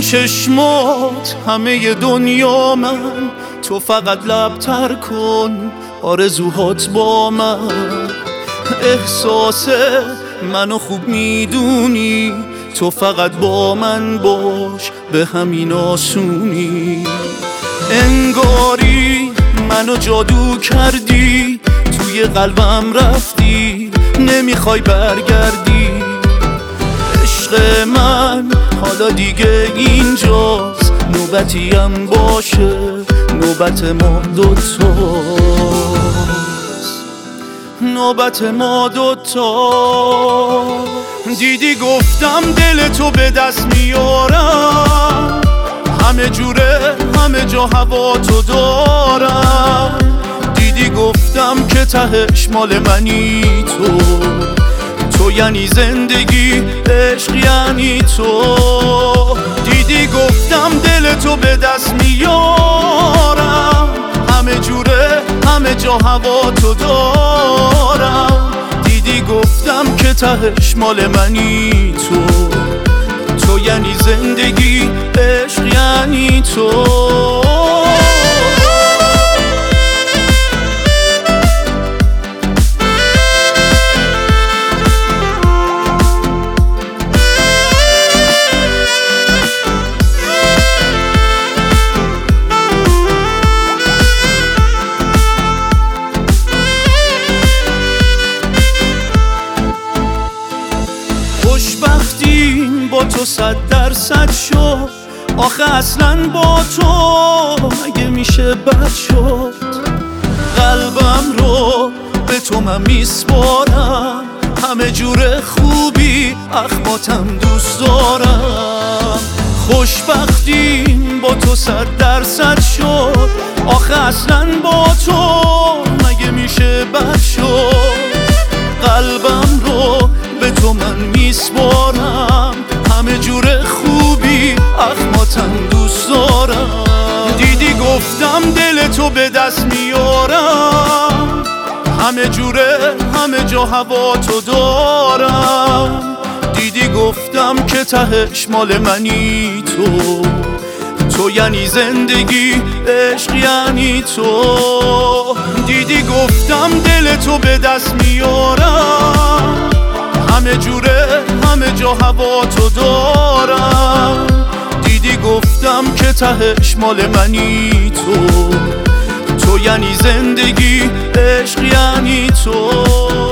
چشمات همه دنیا من، تو فقط لبتر کن آرزوهات با من. احساس منو خوب میدونی، تو فقط با من باش به همین آسونی. انگاری منو جادو کردی، توی قلبم رفتی نمیخوای برگردی. عشق من حالا دیگه اینجاست، نوبتیم باشه نوبت ما دوتاست، نوبت ما دوتا. دیدی گفتم دل تو به دست میارم، همه جوره همه جا هوا تو دارم. دیدی گفتم که تهش مال منی تو، تو یعنی زندگی، عشق یعنی تو. دیدی گفتم دل تو به دست میارم، همه جوره همه جا هوا تو دارم. دیدی گفتم که تهش مال منی تو، تو یعنی زندگی، عشق یعنی تو. خوشبختیم با تو 100% شد، آخه اصلا با تو مگه میشه بد شد. قلبم رو به تو من میسپارم، همه جور خوبی اخماتم دوست دارم. خوشبختیم با تو 100% شد، آخه اصلا با تو مگه میشه بد شد. قلبم رو به تو من میسپارم، همه جور خوبی اخماتم دوست دارم. دیدی گفتم دل تو به دست میارم، همه جوره همه جا هوا تو دارم. دیدی گفتم که تهش مال منی تو، تو یعنی زندگی، عشق یعنی تو. دیدی گفتم دل تو به دست میارم، همه جوره همه جا هوا تو دارم. دیدی گفتم که تهش مال منی تو، تو یعنی زندگی، عشق یعنی تو.